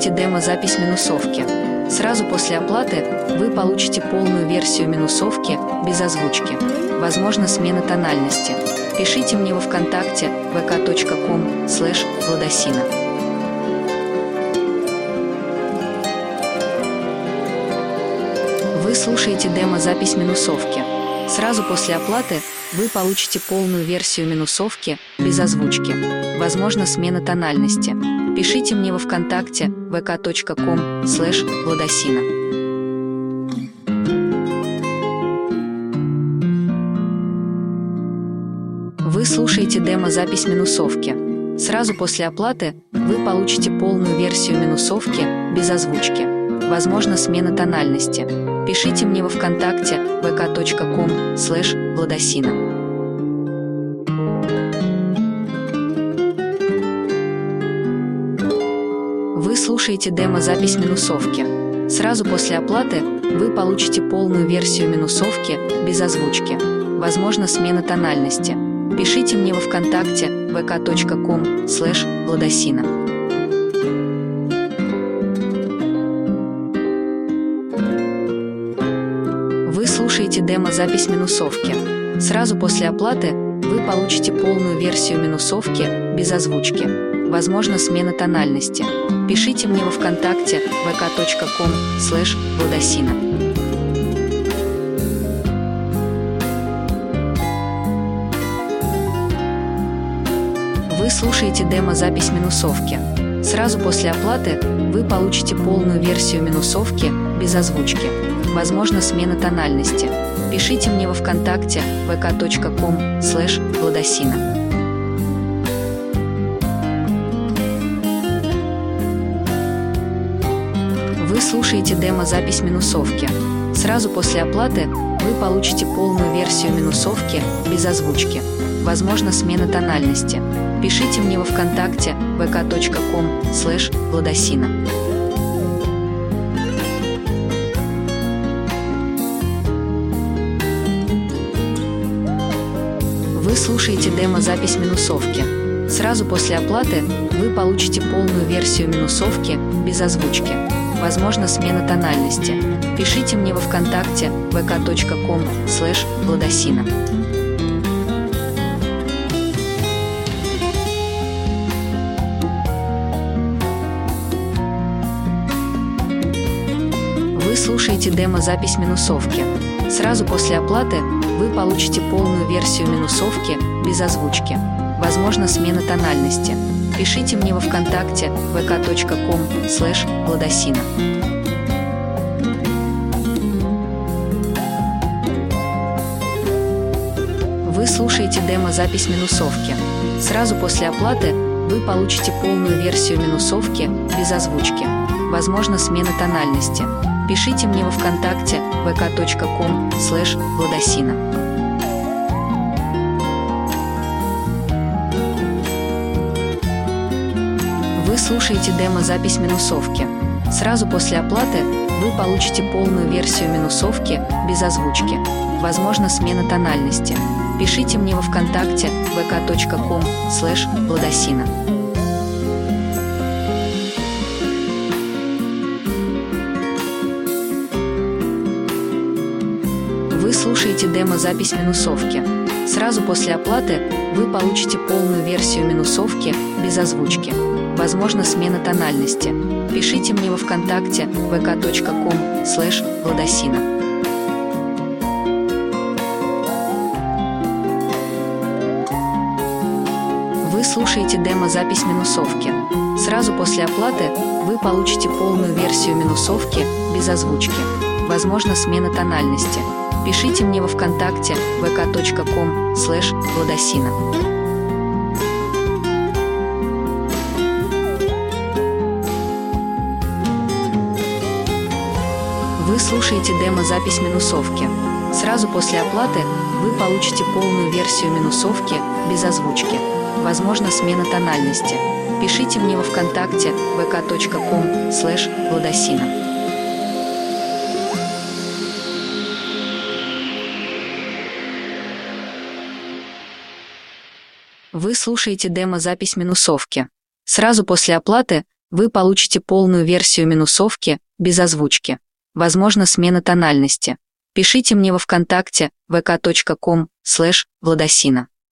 слушаете демо-запись минусовки. Сразу после оплаты вы получите полную версию минусовки без озвучки. Возможно, смена тональности. Пишите мне во ВКонтакте vk.com/Владосина. Вы слушаете демо-запись минусовки. Сразу после оплаты вы получите полную версию минусовки без озвучки. Возможно, смена тональности. Пишите мне во ВКонтакте vk.com/Владосина. Вы слушаете демо-запись минусовки. Сразу после оплаты вы получите полную версию минусовки без озвучки. Возможно, смена тональности. Пишите мне во ВКонтакте vk.com/Владосина. Вы слушаете демо-запись минусовки. Сразу после оплаты вы получите полную версию минусовки без озвучки. Возможно, смена тональности. Пишите мне во ВКонтакте vk.com/Владосина. Вы слушаете демо-запись минусовки. Сразу после оплаты вы получите полную версию минусовки без озвучки. Возможно, смена тональности. Пишите мне во ВКонтакте vk.com/Владосина. Вы слушаете демо-запись минусовки. Сразу после оплаты вы получите полную версию минусовки без озвучки. Возможно, смена тональности. Пишите мне во ВКонтакте vk.com/Владосина. Вы слушаете демо-запись минусовки. Сразу после оплаты вы получите полную версию минусовки без озвучки. Возможно, смена тональности. Пишите мне во ВКонтакте vk.com/Владосина. Вы слушаете демо-запись минусовки. Сразу после оплаты вы получите полную версию минусовки без озвучки. Возможно, смена тональности. Пишите мне во ВКонтакте vk.com/Владосина. Вы слушаете демо-запись минусовки. Сразу после оплаты вы получите полную версию минусовки без озвучки. Возможно, смена тональности. Пишите мне во ВКонтакте vk.com/Владосина. Вы слушаете демо-запись минусовки. Сразу после оплаты вы получите полную версию минусовки без озвучки. Возможно, смена тональности. Пишите мне во ВКонтакте vk.com/Владосина. Вы слушаете демо-запись минусовки. Сразу после оплаты вы получите полную версию минусовки без озвучки. Возможно, смена тональности. Пишите мне во ВКонтакте vk.com/Владосина. Вы слушаете демо-запись минусовки. Сразу после оплаты вы получите полную версию минусовки без озвучки. Возможно, смена тональности. Пишите мне во ВКонтакте vk.com/Владосина. Вы слушаете демо-запись минусовки. Сразу после оплаты вы получите полную версию минусовки без озвучки. Возможно, смена тональности. Пишите мне во ВКонтакте vk.com/Владосина. Вы слушаете демо-запись минусовки. Сразу после оплаты вы получите полную версию минусовки без озвучки. Возможно, смена тональности. Пишите мне во ВКонтакте vk.com/Владосина. Вы слушаете демо-запись минусовки. Сразу после оплаты Вы получите полную версию минусовки без озвучки. Возможно, смена тональности. Пишите мне во ВКонтакте vk.com/Владосина.